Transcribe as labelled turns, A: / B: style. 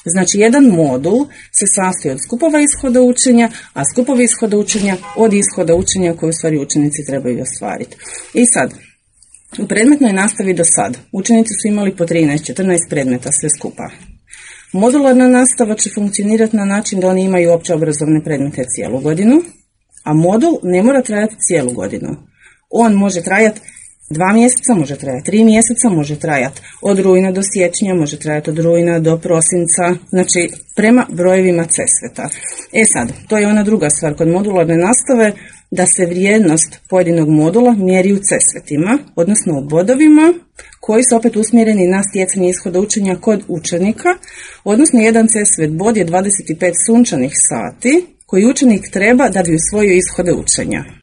A: Znači, jedan modul se sastoji od skupova ishoda učenja, a skupovi ishoda učenja od ishoda učenja koje u stvari učenici trebaju ostvariti. I sad, u predmetnoj nastavi do sad učenici su imali po 13-14 predmeta sve skupa. Modularna nastava će funkcionirati na način da oni imaju opće obrazovne predmete cijelu godinu, a modul ne mora trajati cijelu godinu. On može trajati 2 mjeseca, može trajati 3 mjeseca, može trajati od rujna do siječnja, može trajati od rujna do prosinca, znači prema brojevima CESVET-a. E sad, to je ona druga stvar kod modularne nastave, da se vrijednost pojedinog modula mjeri u CESVET-ima, odnosno u bodovima, koji su opet usmjereni na stjecanje ishoda učenja kod učenika, odnosno jedan CESVET bod je 25 sunčanih sati koji učenik treba da bi usvojio ishode učenja.